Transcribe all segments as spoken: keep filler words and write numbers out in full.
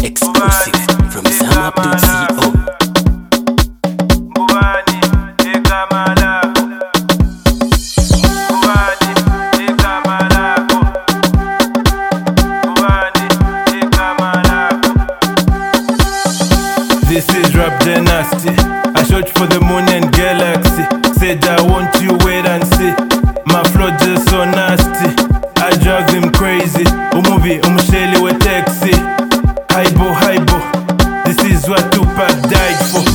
Exclusive from Sam dot co. This is Rap Dynasty. I search for the moon and galaxy. Said I want you, wait and see. My flow just so nasty. I drive them crazy. Umuvi, umusheli we taxi. Haibo, haibo. This is what Tupac died for.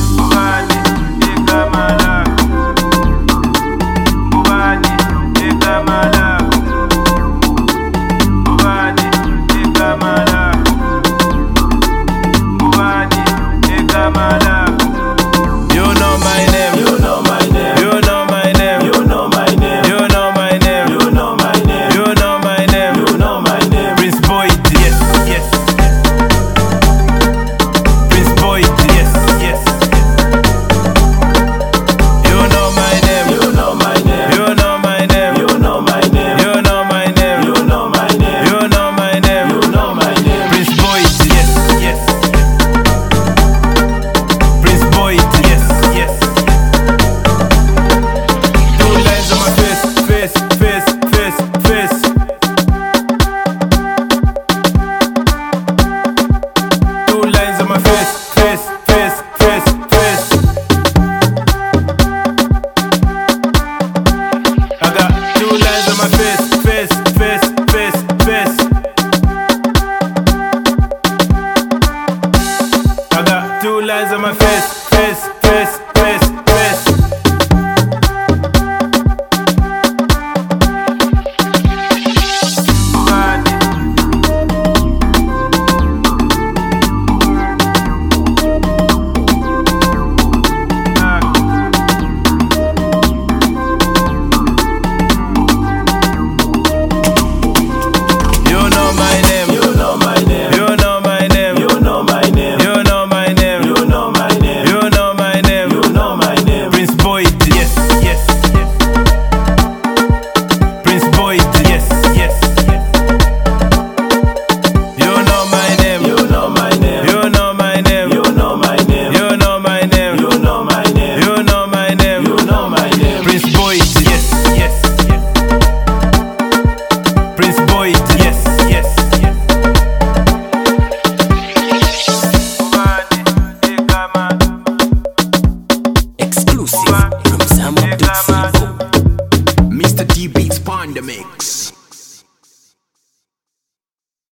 Two lines on my face, face, face.